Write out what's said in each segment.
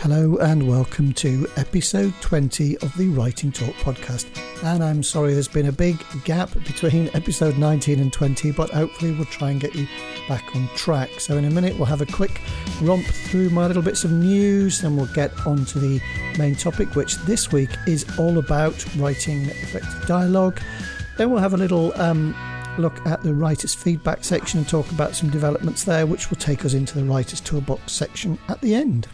Hello and welcome to episode 20 of the Writing Talk podcast. And I'm sorry there's been a big gap between episode 19 and 20, but hopefully we'll try and get you back on track. So in a minute we'll have a quick romp through my little bits of news, and we'll get on to the main topic, which this week is all about writing effective dialogue. Then we'll have a little look at the writer's feedback section and talk about some developments there, which will take us into the writer's toolbox section at the end.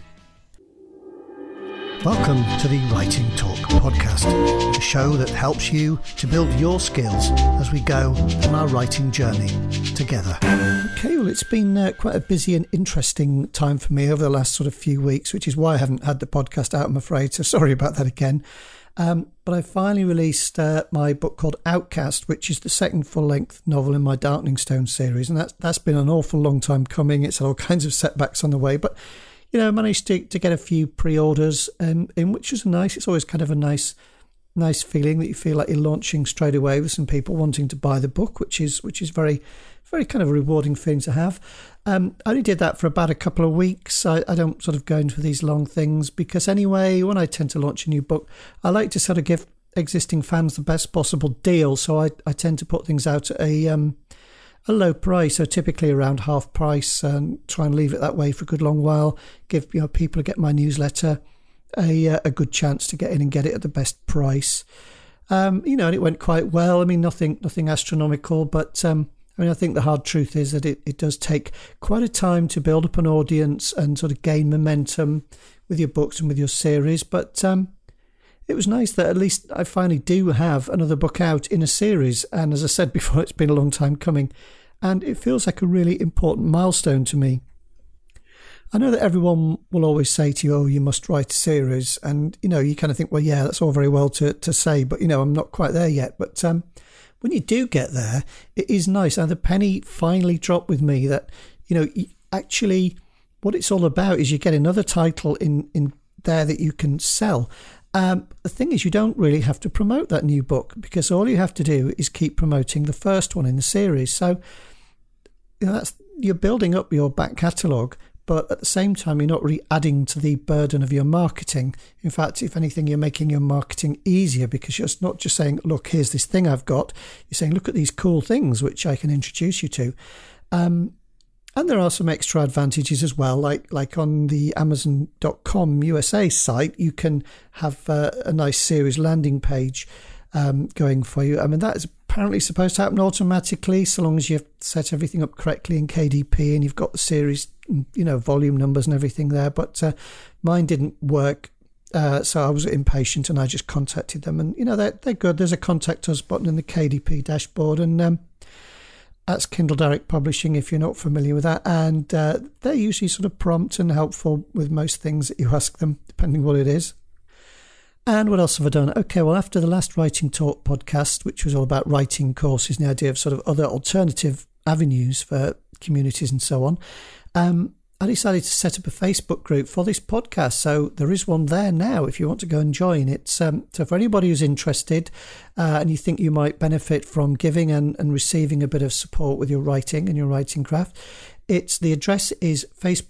Welcome to the Writing Talk podcast, a show that helps you to build your skills as we go on our writing journey together. Okay, well, it's been quite a busy and interesting time for me over the last sort of few weeks, which is why I haven't had the podcast out, I'm afraid, so sorry about that again. But I finally released my book called Outcast, which is the second full-length novel in my Darkening Stone series, and that's been an awful long time coming. It's had all kinds of setbacks on the way, but you know, I managed to get a few pre-orders, in which was nice. It's always kind of a nice feeling that you feel like you're launching straight away with some people wanting to buy the book, which is very, very kind of a rewarding thing to have. I only did that for about a couple of weeks. I don't sort of go into these long things because anyway, when I tend to launch a new book, I like to sort of give existing fans the best possible deal. So I tend to put things out at a low price, so typically around half price, and try and leave it that way for a good long while. Give people who get my newsletter a good chance to get in and get it at the best price. And it went quite well. I mean, nothing astronomical, but I think the hard truth is that it does take quite a time to build up an audience and sort of gain momentum with your books and with your series. But it was nice that at least I finally do have another book out in a series. And as I said before, it's been a long time coming. And it feels like a really important milestone to me. I know that everyone will always say to you, oh, you must write a series. And, you kind of think, well, yeah, that's all very well to say. But, I'm not quite there yet. But when you do get there, it is nice. And the penny finally dropped with me that, actually what it's all about is you get another title in there that you can sell. The thing is, you don't really have to promote that new book because all you have to do is keep promoting the first one in the series. So you're building up your back catalogue, but at the same time, you're not really adding to the burden of your marketing. In fact, if anything, you're making your marketing easier because you're not just saying, look, here's this thing I've got. You're saying, look at these cool things which I can introduce you to. And there are some extra advantages as well, like on the Amazon.com USA site, you can have a nice series landing page going for you. I mean, that is apparently supposed to happen automatically so long as you've set everything up correctly in KDP and you've got the series, volume numbers and everything there. But mine didn't work, so I was impatient and I just contacted them. And, they're good. There's a Contact Us button in the KDP dashboard, and that's Kindle Direct Publishing, if you're not familiar with that. And they're usually sort of prompt and helpful with most things that you ask them, depending what it is. And what else have I done? Okay, well, after the last Writing Talk podcast, which was all about writing courses and the idea of sort of other alternative avenues for communities and so on, I decided to set up a Facebook group for this podcast. So there is one there now if you want to go and join. It's so for anybody who's interested and you think you might benefit from giving and receiving a bit of support with your writing and your writing craft, the address is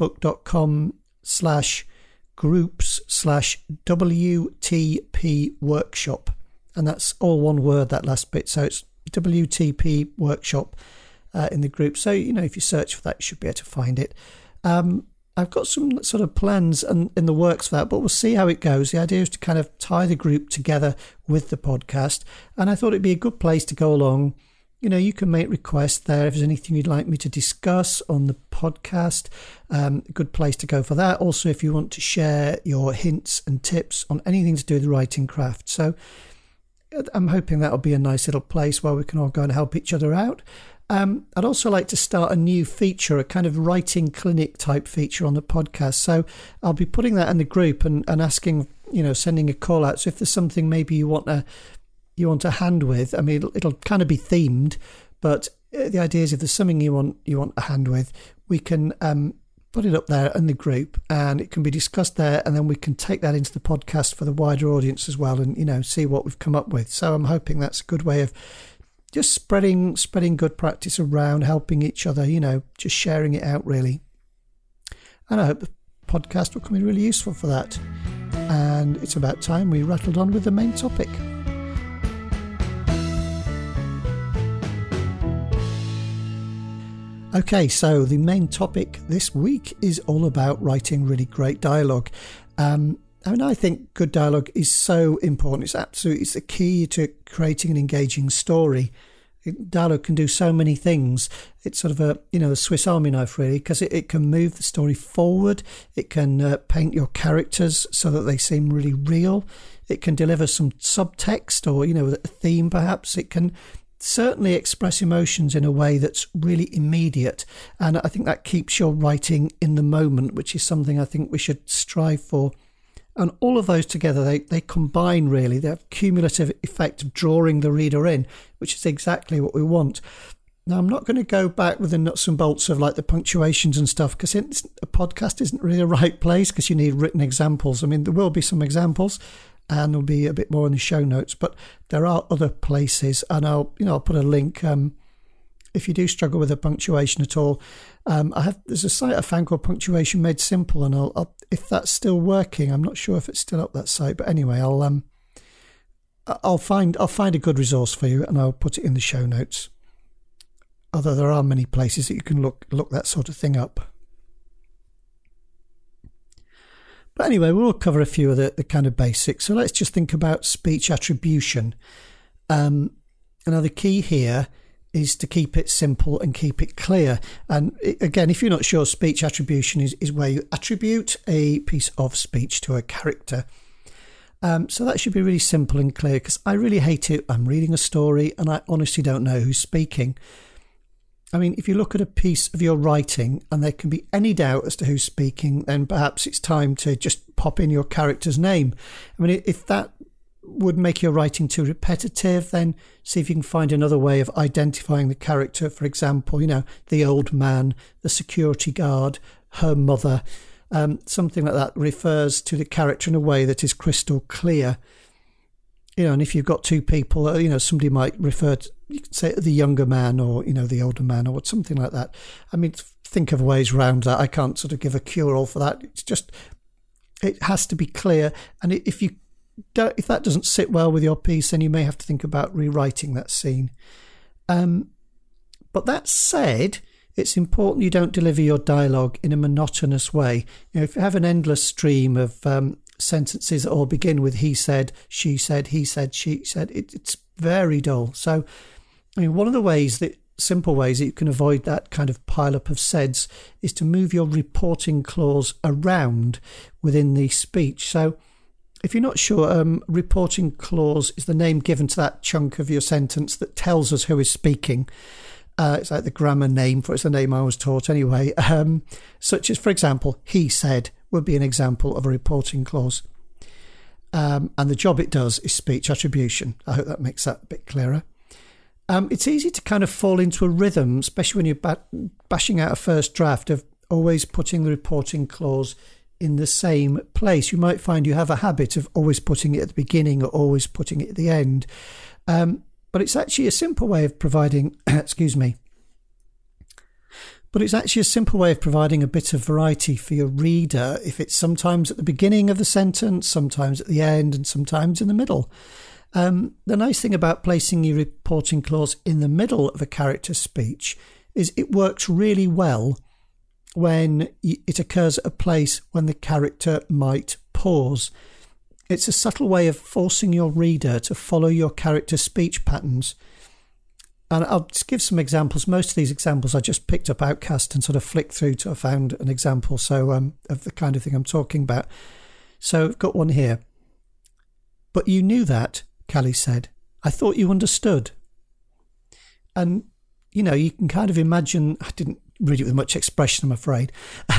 facebook.com/groups/WTP workshop. And that's all one word, that last bit. So it's WTP workshop in the group. So, if you search for that, you should be able to find it. I've got some sort of plans in the works for that, but we'll see how it goes. The idea is to kind of tie the group together with the podcast, and I thought it'd be a good place to go along. You can make requests there if there's anything you'd like me to discuss on the podcast. A good place to go for that. Also, if you want to share your hints and tips on anything to do with the writing craft. So I'm hoping that'll be a nice little place where we can all go and help each other out. I'd also like to start a new feature, a kind of writing clinic type feature on the podcast. So I'll be putting that in the group and asking, sending a call out. So if there's something maybe you want a hand with, I mean, it'll kind of be themed, but the idea is if there's something you want a hand with, we can put it up there in the group and it can be discussed there, and then we can take that into the podcast for the wider audience as well and, see what we've come up with. So I'm hoping that's a good way of just spreading good practice around, helping each other, just sharing it out really. And I hope the podcast can be really useful for that. And it's about time we rattled on with the main topic. Okay, so the main topic this week is all about writing really great dialogue. I think good dialogue is so important. It's the key to creating an engaging story. Dialogue can do so many things. It's sort of a Swiss Army knife, really, because it can move the story forward. It can paint your characters so that they seem really real. It can deliver some subtext or, a theme perhaps. It can certainly express emotions in a way that's really immediate. And I think that keeps your writing in the moment, which is something I think we should strive for. And all of those together, they combine really. They have cumulative effect of drawing the reader in, which is exactly what we want. Now, I'm not going to go back with the nuts and bolts of like the punctuations and stuff, because a podcast isn't really the right place, because you need written examples. I mean, there will be some examples, and there'll be a bit more in the show notes, but there are other places, and I'll put a link. If you do struggle with a punctuation at all, there's a site I found called Punctuation Made Simple, and I'll if that's still working, I'm not sure if it's still up, that site, but anyway, I'll find a good resource for you, and I'll put it in the show notes. Although there are many places that you can look that sort of thing up. But anyway, we'll cover a few of the kind of basics. So let's just think about speech attribution. Now, the key here is to keep it simple and keep it clear. And again, if you're not sure, speech attribution is where you attribute a piece of speech to a character. So that should be really simple and clear, because I really hate it. I'm reading a story and I honestly don't know who's speaking. I mean, if you look at a piece of your writing and there can be any doubt as to who's speaking, then perhaps it's time to just pop in your character's name. I mean, if that would make your writing too repetitive, then see if you can find another way of identifying the character. For example, the old man, the security guard, her mother, something like that refers to the character in a way that is crystal clear. And if you've got two people, somebody might refer to, you could say, the younger man or, the older man or something like that. I mean, think of ways around that. I can't sort of give a cure-all for that. It's just, it has to be clear. And if that doesn't sit well with your piece, then you may have to think about rewriting that scene. But that said, it's important you don't deliver your dialogue in a monotonous way. If you have an endless stream of sentences that all begin with he said, she said, he said, she said, it's very dull. So, one of the simple ways that you can avoid that kind of pile-up of saids is to move your reporting clause around within the speech. So, if you're not sure, reporting clause is the name given to that chunk of your sentence that tells us who is speaking. It's like the grammar name for it's the name I was taught anyway. Such as, for example, he said would be an example of a reporting clause. And the job it does is speech attribution. I hope that makes that a bit clearer. It's easy to kind of fall into a rhythm, especially when you're bashing out a first draft, of always putting the reporting clause in the same place. You might find you have a habit of always putting it at the beginning or always putting it at the end. But it's actually a simple way of providing, But it's actually a simple way of providing a bit of variety for your reader if it's sometimes at the beginning of the sentence, sometimes at the end, and sometimes in the middle. The nice thing about placing your reporting clause in the middle of a character's speech is it works really well when it occurs at a place when the character might pause. It's a subtle way of forcing your reader to follow your character's speech patterns. And I'll just give some examples. Most of these examples I just picked up Outcast and sort of flicked through till I found an example of the kind of thing I'm talking about. So I've got one here. But you knew that, Callie said. I thought you understood. And, you can kind of imagine, I didn't read it with much expression, I'm afraid,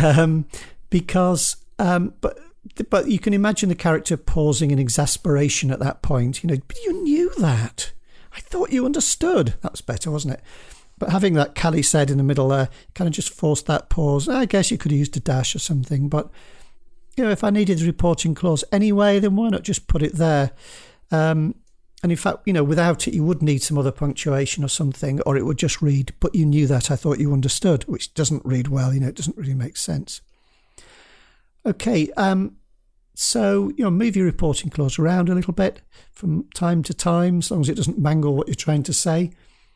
but you can imagine the character pausing in exasperation at that point. But you knew that. I thought you understood. That was better, wasn't it? But having that Callie said in the middle there kind of just forced that pause. I guess you could have used a dash or something, but if I needed the reporting clause anyway, then why not just put it there? And in fact, without it, you would need some other punctuation or something, or it would just read, but you knew that, I thought you understood, which doesn't read well, it doesn't really make sense. Okay, so, move your reporting clause around a little bit from time to time, as long as it doesn't mangle what you're trying to say.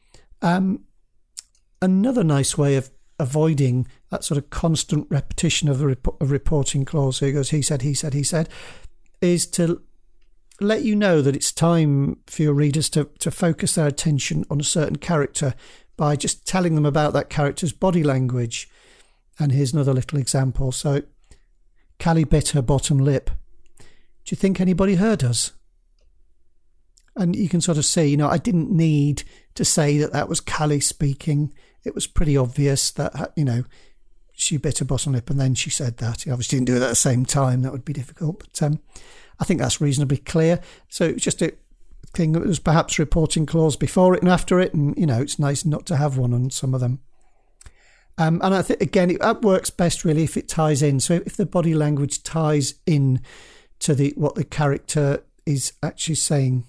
Another nice way of avoiding that sort of constant repetition of a reporting clause, so it goes, he said, is to let you know that it's time for your readers to focus their attention on a certain character by just telling them about that character's body language. And here's another little example. So, Callie bit her bottom lip. Do you think anybody heard us? And you can sort of see, I didn't need to say that was Callie speaking. It was pretty obvious that, she bit her bottom lip and then she said that. He obviously didn't do it at the same time. That would be difficult. But I think that's reasonably clear. So it's just a thing that was perhaps reporting clause before it and after it. And, it's nice not to have one on some of them. And I think, again, that works best really if it ties in. So if the body language ties in to what the character is actually saying.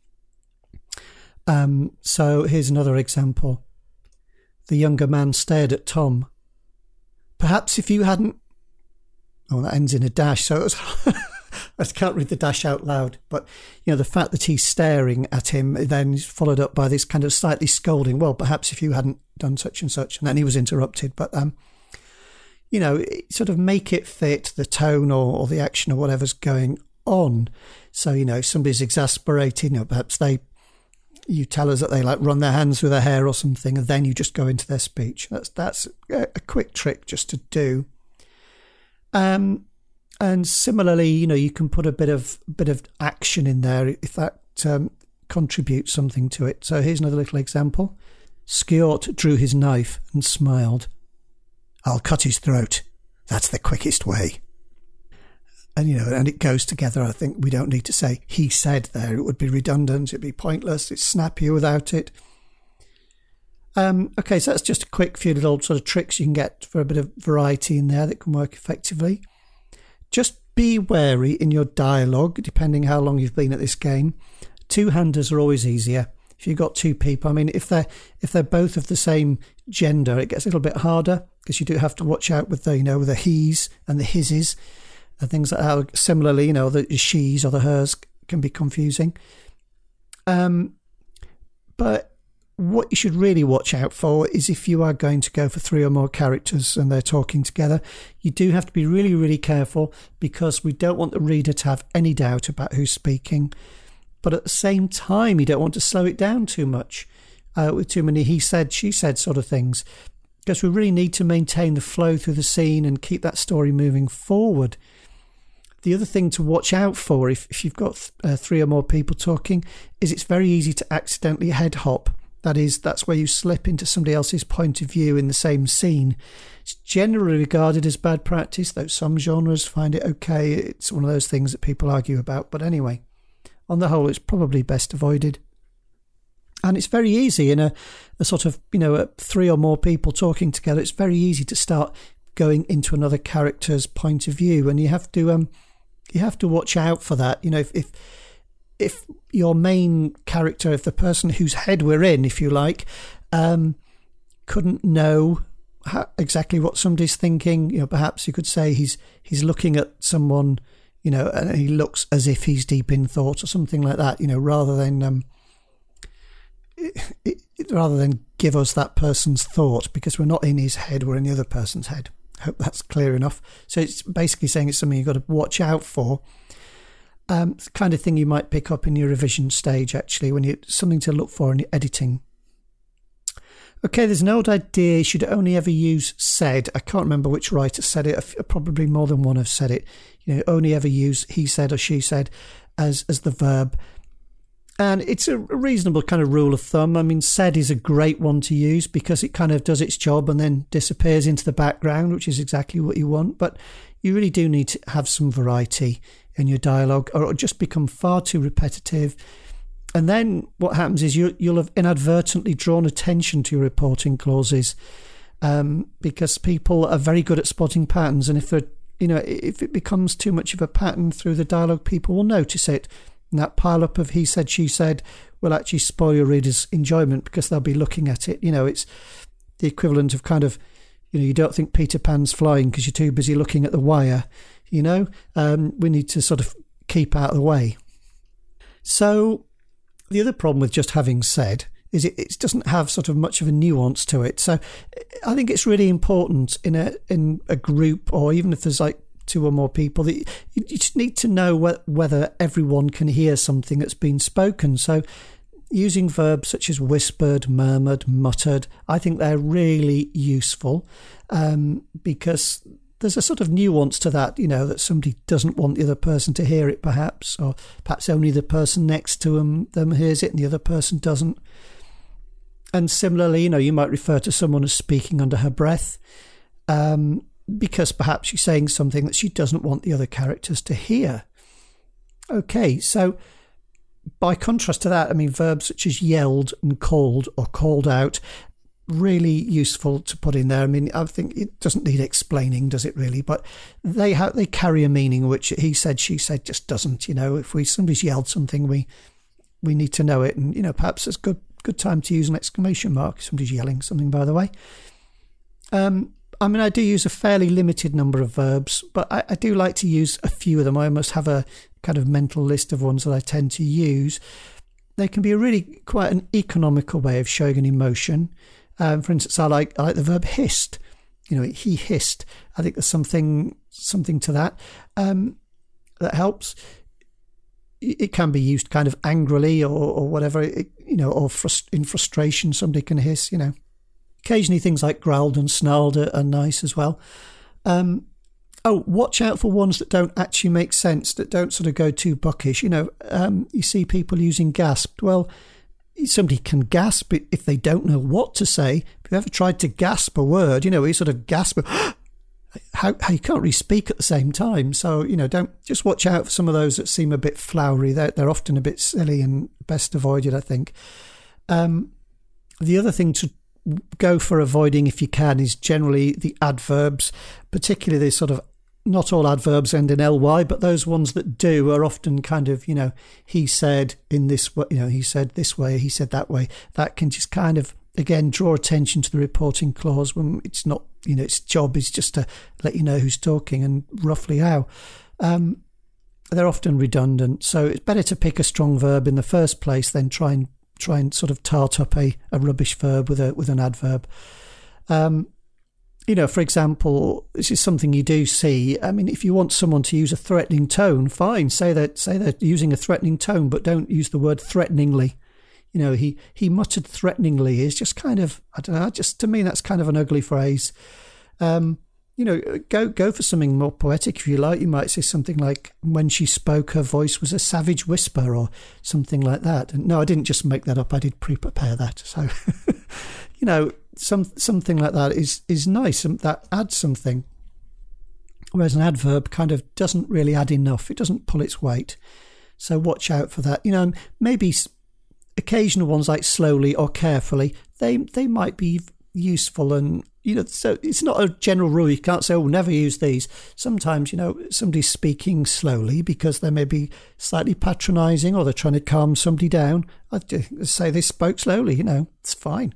So here's another example. The younger man stared at Tom. Perhaps if you hadn't... Oh, that ends in a dash, so it was... I can't read the dash out loud, but the fact that he's staring at him then is followed up by this kind of slightly scolding. Well, perhaps if you hadn't done such and such, and then he was interrupted. But sort of make it fit the tone or the action or whatever's going on. So if somebody's exasperated, perhaps you tell us that they run their hands through their hair or something, and then you just go into their speech. That's a quick trick just to do. And similarly, you can put a bit of action in there if that contributes something to it. So here's another little example. Skjort drew his knife and smiled. I'll cut his throat. That's the quickest way. And, and it goes together. I think we don't need to say he said there. It would be redundant. It'd be pointless. It's snappier without it. Okay, so that's just a quick few little sort of tricks you can get for a bit of variety in there that can work effectively. Just be wary in your dialogue, depending how long you've been at this game. Two-handers are always easier. If you've got two people, if they're both of the same gender, it gets a little bit harder because you do have to watch out with the with the he's and the hises and things like how similarly the she's or the hers can be confusing. But what you should really watch out for is if you are going to go for three or more characters and they're talking together, you do have to be really, really careful because we don't want the reader to have any doubt about who's speaking. But at the same time, you don't want to slow it down too much with too many he said, she said sort of things, because we really need to maintain the flow through the scene and keep that story moving forward. The other thing to watch out for if you've got three or more people talking is it's very easy to accidentally head hop. That's where you slip into somebody else's point of view in the same scene. It's generally regarded as bad practice, though some genres find it okay. It's one of those things that people argue about. But anyway, on the whole, it's probably best avoided. And it's very easy in a sort of, three or more people talking together. It's very easy to start going into another character's point of view. And you have to watch out for that. If your main character, if the person whose head we're in, if you like, couldn't know exactly what somebody's thinking, perhaps you could say he's looking at someone, and he looks as if he's deep in thought or something like that, rather than give us that person's thought, because we're not in his head, we're in the other person's head. I hope that's clear enough. So it's basically saying it's something you've got to watch out for. It's the kind of thing you might pick up in your revision stage, actually, when something to look for in your editing. Okay, there's an old idea, you should only ever use said. I can't remember which writer said it. Probably more than one have said it. Only ever use he said or she said as the verb. And it's a reasonable kind of rule of thumb. Said is a great one to use because it kind of does its job and then disappears into the background, which is exactly what you want. But you really do need to have some variety in your dialogue, or it'll just become far too repetitive. And then what happens is you'll have inadvertently drawn attention to your reporting clauses, because people are very good at spotting patterns. And if it becomes too much of a pattern through the dialogue, people will notice it. And that pile up of he said, she said will actually spoil your reader's enjoyment because they'll be looking at it. It's the equivalent of kind of, you don't think Peter Pan's flying because you're too busy looking at the wire. we need to sort of keep out of the way. So the other problem with just having said is it doesn't have sort of much of a nuance to it. So I think it's really important in a group, or even if there's like two or more people, that you just need to know whether everyone can hear something that's been spoken. So using verbs such as whispered, murmured, muttered, I think they're really useful because there's a sort of nuance to that, that somebody doesn't want the other person to hear it perhaps, or perhaps only the person next to them hears it and the other person doesn't. And similarly, you might refer to someone as speaking under her breath because perhaps she's saying something that she doesn't want the other characters to hear. Okay, so by contrast to that, verbs such as yelled and called or called out, really useful to put in there. I think it doesn't need explaining, does it really? But they carry a meaning which he said, she said just doesn't. If somebody's yelled something, we need to know it, and perhaps it's good time to use an exclamation mark if somebody's yelling something, by the way. I do use a fairly limited number of verbs, but I do like to use a few of them. I almost have a kind of mental list of ones that I tend to use. They can be quite an economical way of showing an emotion. For instance, I like the verb hissed. He hissed. I think there's something to that that helps. It can be used kind of angrily or whatever, or in frustration, somebody can hiss, Occasionally things like growled and snarled are nice as well. Watch out for ones that don't actually make sense, that don't sort of go too buckish. You see people using gasped. Well, somebody can gasp if they don't know what to say. Have you ever tried to gasp a word? You sort of gasp. How you can't really speak at the same time. So, don't just watch out for some of those that seem a bit flowery. They're often a bit silly and best avoided, I think. The other thing to go for avoiding, if you can, is generally the adverbs, particularly the sort of, not all adverbs end in ly, but those ones that do are often kind of, he said in this way, he said this way, he said that way. That can just kind of, again, draw attention to the reporting clause when it's not, its job is just to let you know who's talking and roughly how. They're often redundant, so it's better to pick a strong verb in the first place than try and sort of tart up a rubbish verb with an adverb. For example, this is something you do see. If you want someone to use a threatening tone, fine, say they're using a threatening tone, but don't use the word threateningly. He muttered threateningly is just kind of, I don't know, just to me that's kind of an ugly phrase. Go for something more poetic if you like. You might say something like, when she spoke, her voice was a savage whisper, or something like that. And no, I didn't just make that up. I did pre-prepare that. So, something like that is nice. That adds something. Whereas an adverb kind of doesn't really add enough. It doesn't pull its weight. So watch out for that. Maybe occasional ones like slowly or carefully, they might be useful, and so it's not a general rule. You can't say, never use these. Sometimes somebody's speaking slowly because they may be slightly patronising, or they're trying to calm somebody down. I'd say they spoke slowly. It's fine.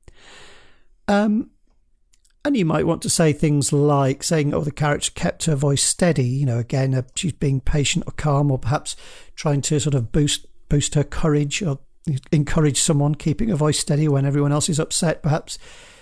And you might want to say things like saying, the character kept her voice steady. Again, she's being patient or calm, or perhaps trying to sort of boost her courage, or encourage someone, keeping her voice steady when everyone else is upset, perhaps.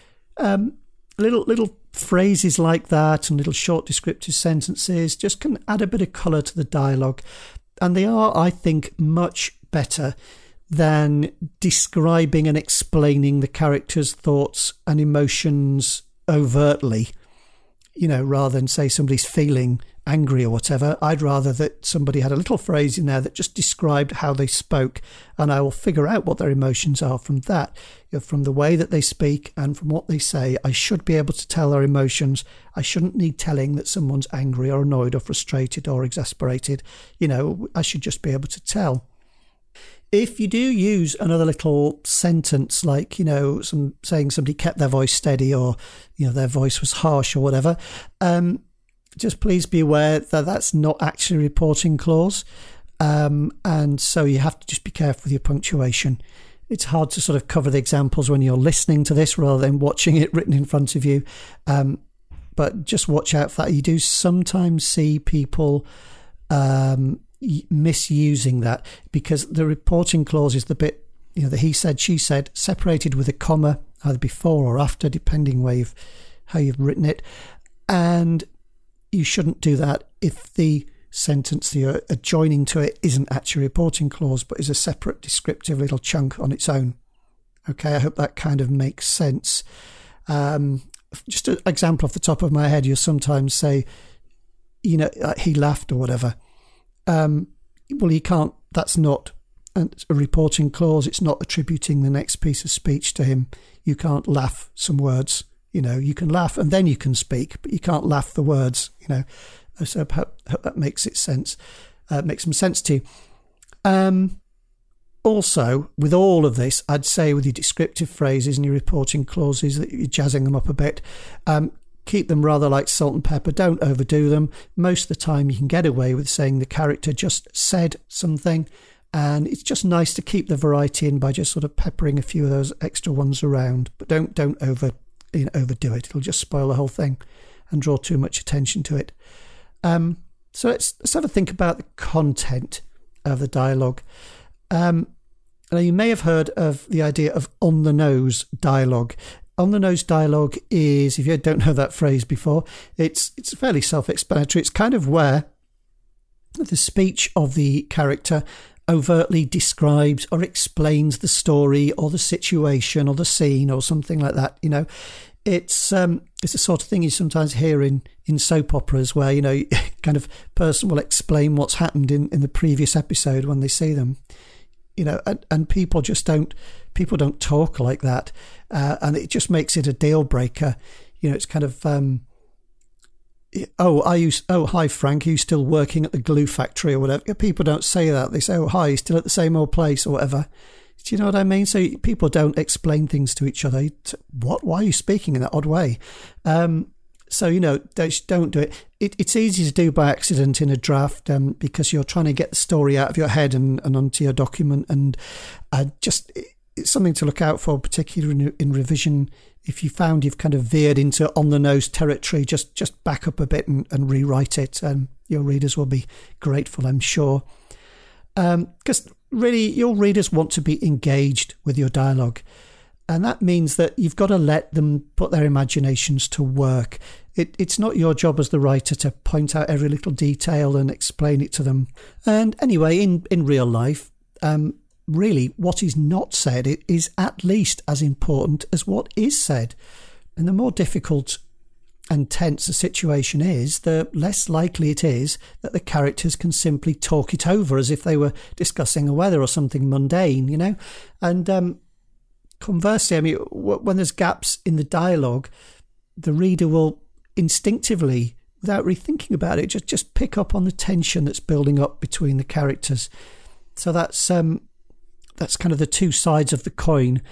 Little phrases like that and little short descriptive sentences just can add a bit of colour to the dialogue. And they are, I think, much better than describing and explaining the character's thoughts and emotions overtly. Rather than say somebody's feeling angry or whatever, I'd rather that somebody had a little phrase in there that just described how they spoke, and I will figure out what their emotions are from that. From the way that they speak and from what they say, I should be able to tell their emotions. I shouldn't need telling that someone's angry or annoyed or frustrated or exasperated. I should just be able to tell. If you do use another little sentence like, saying somebody kept their voice steady, or, their voice was harsh or whatever, just please be aware that that's not actually a reporting clause. And so you have to just be careful with your punctuation. It's hard to sort of cover the examples when you're listening to this rather than watching it written in front of you. but just watch out for that. You do sometimes see people misusing that, because the reporting clause is the bit, the he said, she said, separated with a comma, either before or after, depending how you've written it. And you shouldn't do that if the sentence that you're adjoining to it isn't actually a reporting clause, but is a separate descriptive little chunk on its own. Okay, I hope that kind of makes sense. Just an example off the top of my head, you'll sometimes say, he laughed or whatever. Well, you can't, that's not a reporting clause. It's not attributing the next piece of speech to him. You can't laugh some words. You can laugh and then you can speak, but you can't laugh the words, So I hope that makes sense some sense to you. Also, with all of this, I'd say with your descriptive phrases and your reporting clauses, that you're jazzing them up a bit. Keep them rather like salt and pepper. Don't overdo them. Most of the time you can get away with saying the character just said something, and it's just nice to keep the variety in by just sort of peppering a few of those extra ones around. But don't overdo it. It'll just spoil the whole thing and draw too much attention to it. So let's have a think about the content of the dialogue. Now, you may have heard of the idea of on-the-nose dialogue. On-the-nose dialogue is, if you don't know that phrase before, it's fairly self-explanatory. It's kind of where the speech of the character overtly describes or explains the story or the situation or the scene or something like that. It's the sort of thing you sometimes hear in soap operas where, kind of person will explain what's happened in the previous episode when they see them. And people don't talk like that, and it just makes it a deal breaker. It's kind of, hi Frank, are you still working at the glue factory or whatever? People don't say that. They say, oh hi, you still at the same old place or whatever. Do you know what I mean? So people don't explain things to each other. What? Why are you speaking in that odd way? So, don't do it. It's easy to do by accident in a draft because you're trying to get the story out of your head and onto your document. And it's something to look out for, particularly in revision. If you found you've kind of veered into on-the-nose territory, just back up a bit and rewrite it. And your readers will be grateful, I'm sure. Because really, your readers want to be engaged with your dialogue. And that means that you've got to let them put their imaginations to work. It's not your job as the writer to point out every little detail and explain it to them. And anyway, in real life, really what is not said is at least as important as what is said. And the more difficult and tense the situation is, the less likely it is that the characters can simply talk it over as if they were discussing the weather or something mundane, And conversely, when there's gaps in the dialogue, the reader will instinctively, without really thinking about it, just pick up on the tension that's building up between the characters. So that's kind of the two sides of the coin.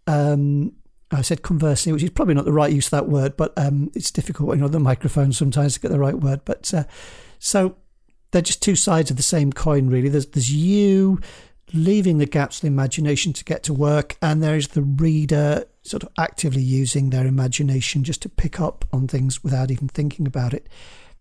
I said conversely, which is probably not the right use of that word, but it's difficult when you're on the microphone sometimes to get the right word. But so they're just two sides of the same coin, really. There's you leaving the gaps of the imagination to get to work, and there's the reader sort of actively using their imagination just to pick up on things without even thinking about it.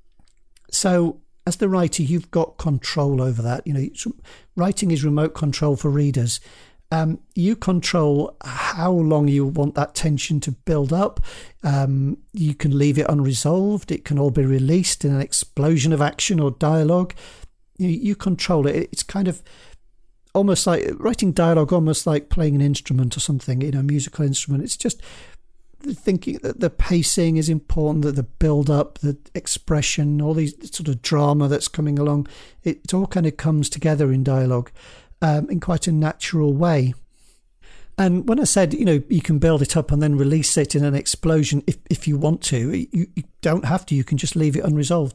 So as the writer, you've got control over that. Writing is remote control for readers. You control how long you want that tension to build up. You can leave it unresolved. It can all be released in an explosion of action or dialogue. You control it. It's kind of almost like writing dialogue, almost like playing an instrument or something, a musical instrument. It's just thinking that the pacing is important, that the build-up, the expression, all these sort of drama that's coming along, it all kind of comes together in dialogue in quite a natural way. And when I said, you can build it up and then release it in an explosion if you want to, you don't have to. You can just leave it unresolved.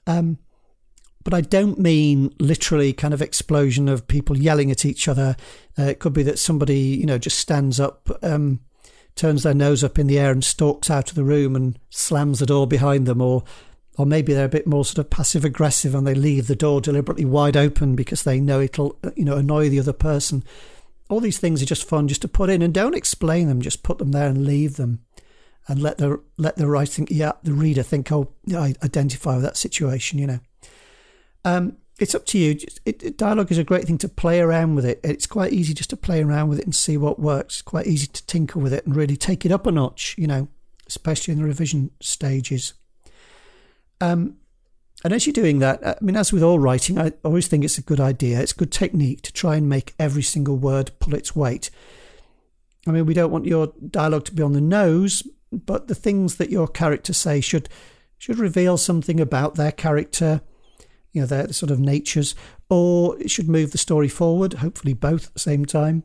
But I don't mean literally kind of explosion of people yelling at each other. It could be that somebody, just stands up, turns their nose up in the air and stalks out of the room and slams the door behind them, or maybe they're a bit more sort of passive aggressive and they leave the door deliberately wide open because they know it'll, annoy the other person. All these things are just fun just to put in, and don't explain them, just put them there and leave them. and let the writer think, the reader think, oh, I identify with that situation, you know. It's up to you. Dialogue is a great thing to play around with it. It's quite easy just to play around with it and see what works. It's quite easy to tinker with it and really take it up a notch, you know, especially in the revision stages. And as you're doing that, I mean, as with all writing, I always think it's a good idea. It's a good technique to try and make every single word pull its weight. I mean, we don't want your dialogue to be on the nose, but the things that your character say should reveal something about their character, you know, their sort of natures, or it should move the story forward, hopefully both at the same time.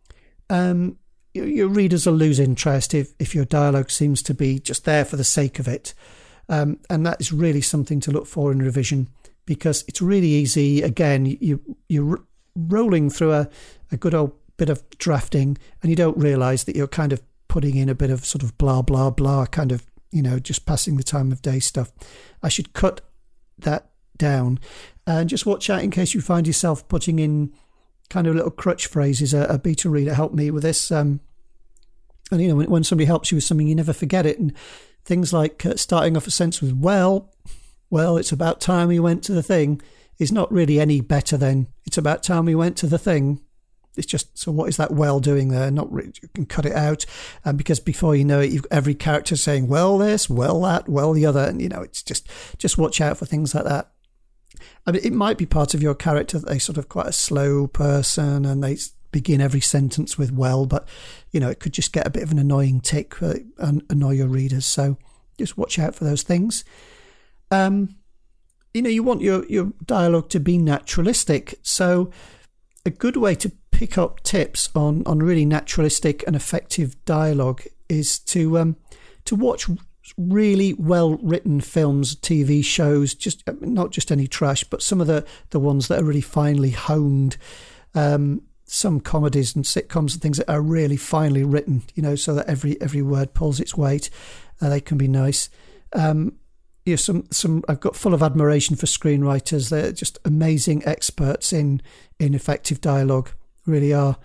Your readers will lose interest if your dialogue seems to be just there for the sake of it. And that is really something to look for in revision, because it's really easy. Again, you're rolling through a good old bit of drafting, and you don't realise that you're kind of putting in a bit of sort of blah, blah, blah, kind of, you know, just passing the time of day stuff. I should cut that down and just watch out in case you find yourself putting in kind of little crutch phrases. A beta reader helped me with this, and you know, when somebody helps you with something, you never forget it. And things like starting off a sentence with well, it's about time we went to the thing is not really any better than it's about time we went to the thing. It's just, so what is that well doing there? Not really, you can cut it out, because before you know it, you've every character saying well this, well that, well the other, and you know, it's just watch out for things like that. I mean, it might be part of your character that they're sort of quite a slow person and they begin every sentence with well, but you know, it could just get a bit of an annoying tick and annoy your readers. So just watch out for those things. You know, you want your dialogue to be naturalistic. So a good way to pick up tips on really naturalistic and effective dialogue is to watch really well written films, TV shows, just not just any trash, but some of the ones that are really finely honed. Some comedies and sitcoms and things that are really finely written, you know, so that every word pulls its weight. They can be nice. You know, some I've got full of admiration for screenwriters. They're just amazing experts in effective dialogue, really are.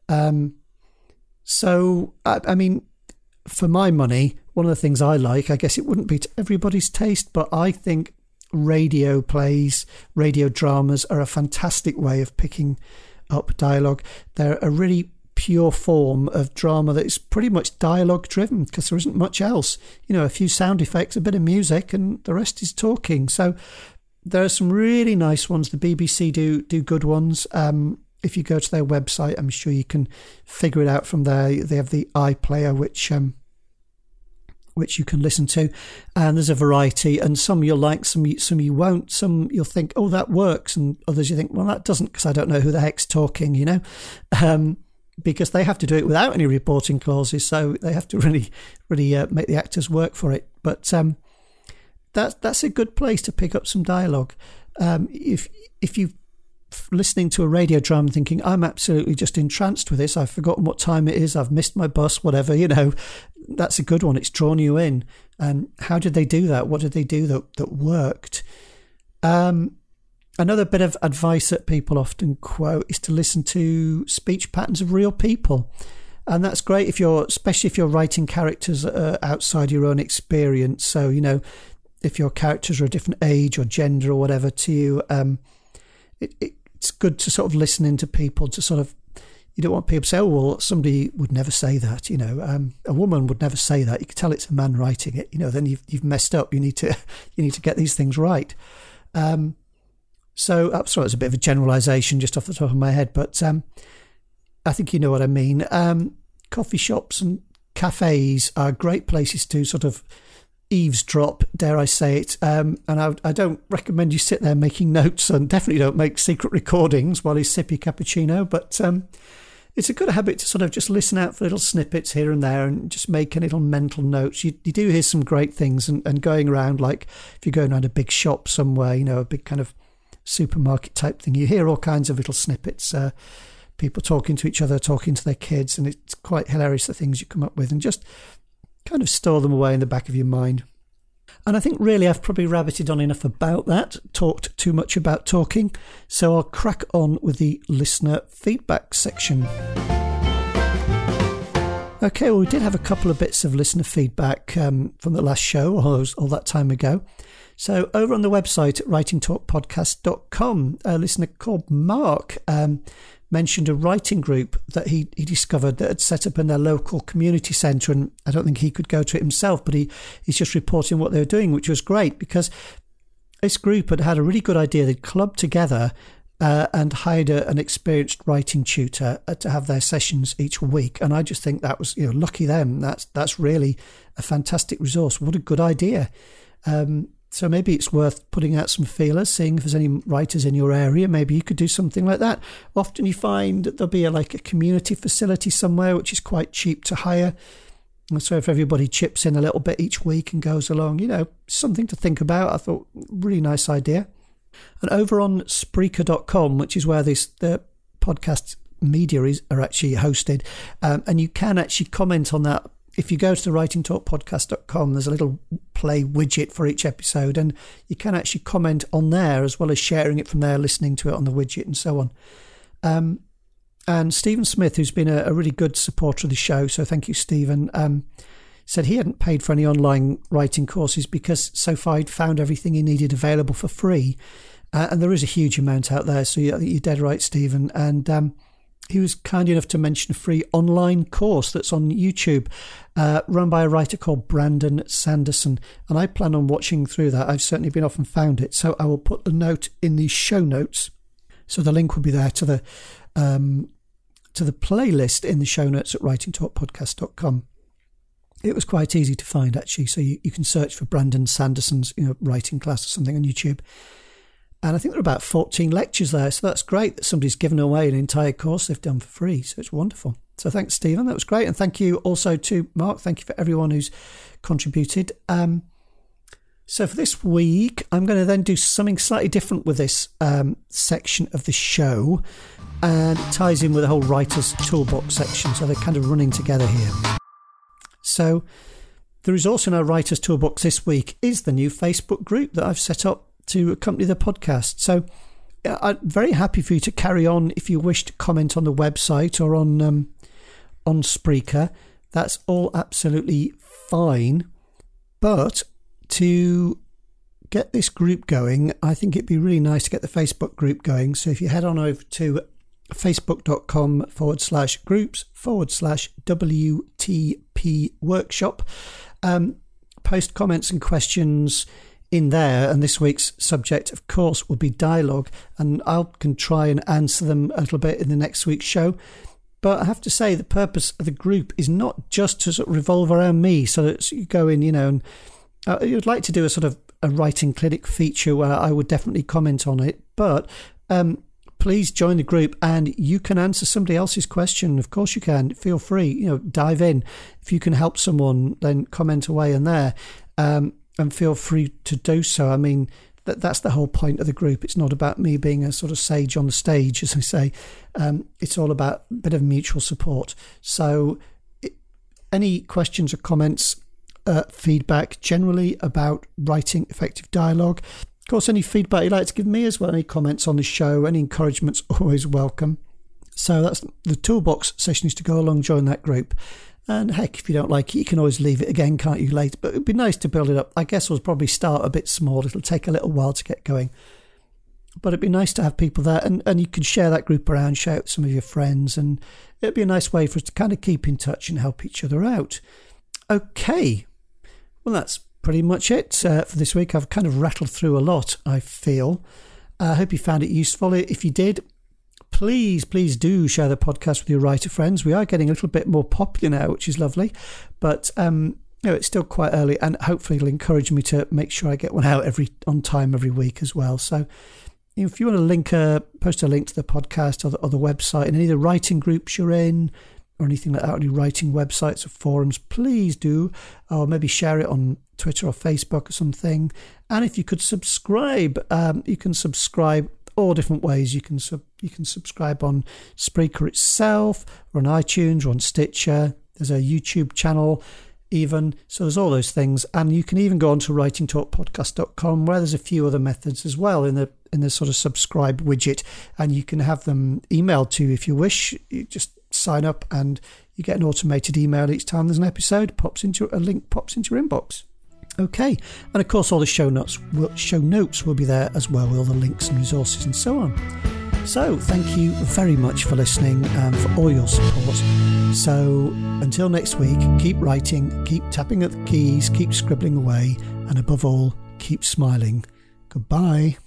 So I mean, for my money, one of the things I like, I guess it wouldn't be to everybody's taste, but I think radio plays, radio dramas are a fantastic way of picking up dialogue. They're a really pure form of drama that is pretty much dialogue driven, because there isn't much else. You know, a few sound effects, a bit of music, and the rest is talking. So there are some really nice ones. The BBC do good ones. If you go to their website, I'm sure you can figure it out from there. They have the iPlayer, which you can listen to, and there's a variety, and some you'll like, some you won't, some you'll think, oh, that works, and others you think, well, that doesn't, because I don't know who the heck's talking, you know, because they have to do it without any reporting clauses, so they have to really make the actors work for it. But that's a good place to pick up some dialogue. If you're listening to a radio drama thinking, I'm absolutely just entranced with this, I've forgotten what time it is, I've missed my bus, whatever, you know, that's a good one. It's drawn you in. How did they do that? What did they do that worked? Another bit of advice that people often quote is to listen to speech patterns of real people. And that's great especially if you're writing characters outside your own experience. So, you know, if your characters are a different age or gender or whatever to you, it's good to sort of listen into people, to sort of, you don't want people to say, oh, well, somebody would never say that, you know, a woman would never say that. You can tell it's a man writing it, you know, then you've messed up. You need to get these things right. So sorry, it's a bit of a generalisation just off the top of my head, but I think you know what I mean. Coffee shops and cafes are great places to sort of eavesdrop, dare I say it, and I don't recommend you sit there making notes, and definitely don't make secret recordings while you sip your cappuccino, but it's a good habit to sort of just listen out for little snippets here and there and just make little mental notes. You do hear some great things, and going around, like if you're going around a big shop somewhere, you know, a big kind of supermarket type thing, you hear all kinds of little snippets, people talking to each other, talking to their kids, and it's quite hilarious the things you come up with, and just kind of store them away in the back of your mind. And I think really I've probably rabbited on enough about that, talked too much about talking, so I'll crack on with the listener feedback section. Okay, well, we did have a couple of bits of listener feedback from the last show, all that time ago. So over on the website at writingtalkpodcast.com, a listener called Mark mentioned a writing group that he discovered that had set up in their local community centre, and I don't think he could go to it himself, but he's just reporting what they were doing, which was great because this group had a really good idea. They'd clubbed together and hired an experienced writing tutor to have their sessions each week, and I just think that was, lucky them. That's really a fantastic resource. What a good idea. So maybe it's worth putting out some feelers, seeing if there's any writers in your area. Maybe you could do something like that. Often you find that there'll be a community facility somewhere, which is quite cheap to hire. And so if everybody chips in a little bit each week and goes along, something to think about. I thought, really nice idea. And over on Spreaker.com, which is where the podcast media are actually hosted, and you can actually comment on that. If you go to the writingtalkpodcast.com, there's a little play widget for each episode, and you can actually comment on there as well as sharing it from there, listening to it on the widget and so on. And Stephen Smith, who's been a really good supporter of the show, so thank you, Stephen, said he hadn't paid for any online writing courses because so far he'd found everything he needed available for free. And there is a huge amount out there, so you're dead right, Stephen. And he was kind enough to mention a free online course that's on YouTube, run by a writer called Brandon Sanderson. And I plan on watching through that. I've certainly been off and found it. So I will put the note in the show notes. So the link will be there to the playlist in the show notes at writingtalkpodcast.com. It was quite easy to find, actually. So you can search for Brandon Sanderson's writing class or something on YouTube. And I think there are about 14 lectures there. So that's great that somebody's given away an entire course they've done for free. So it's wonderful. So thanks, Stephen. That was great. And thank you also to Mark. Thank you for everyone who's contributed. So for this week, I'm going to then do something slightly different with this section of the show. And it ties in with the whole Writer's Toolbox section. So they're kind of running together here. So the resource in our Writer's Toolbox this week is the new Facebook group that I've set up to accompany the podcast. So I'm very happy for you to carry on if you wish to comment on the website or on Spreaker. That's all absolutely fine. But to get this group going, I think it'd be really nice to get the Facebook group going. So if you head on over to facebook.com/groups/WTP workshop, post comments and questions in there, and this week's subject, of course, will be dialogue, and I can try and answer them a little bit in the next week's show. But I have to say, the purpose of the group is not just to sort of revolve around me, so that you go in, and you'd like to do a sort of a writing clinic feature where I would definitely comment on it, but please join the group and you can answer somebody else's question. Of course you can. Feel free, dive in. If you can help someone, then comment away in there. And feel free to do so. I mean, that's the whole point of the group. It's not about me being a sort of sage on the stage, as I say. It's all about a bit of mutual support. So any questions or comments, feedback generally about writing effective dialogue. Of course, any feedback you'd like to give me as well, any comments on the show, any encouragement's always welcome. So that's the toolbox session, is to go along, join that group. And heck, if you don't like it, you can always leave it again, can't you, later? But it'd be nice to build it up. I guess we'll probably start a bit small. It'll take a little while to get going. But it'd be nice to have people there. And you can share that group around, share it with some of your friends. And it'd be a nice way for us to kind of keep in touch and help each other out. Okay. Well, that's pretty much it for this week. I've kind of rattled through a lot, I feel. I hope you found it useful. If you did, please do share the podcast with your writer friends. We are getting a little bit more popular now, which is lovely. But it's still quite early, and hopefully it'll encourage me to make sure I get one out on time every week as well. So if you want to post a link to the podcast or the website and any of the writing groups you're in or anything like that, any writing websites or forums, please do. Or maybe share it on Twitter or Facebook or something. And if you could subscribe, you can subscribe all different ways. You can subscribe on Spreaker itself, or on iTunes, or on Stitcher. There's a YouTube channel even. So there's all those things. And you can even go on to writingtalkpodcast.com, where there's a few other methods as well in the sort of subscribe widget, and you can have them emailed to you if you wish. You just sign up and you get an automated email each time there's an episode. A link pops into your inbox. Okay, and of course all the show notes will be there as well, with all the links and resources and so on. So thank you very much for listening and for all your support. So until next week, keep writing, keep tapping at the keys, keep scribbling away, and above all, keep smiling. Goodbye.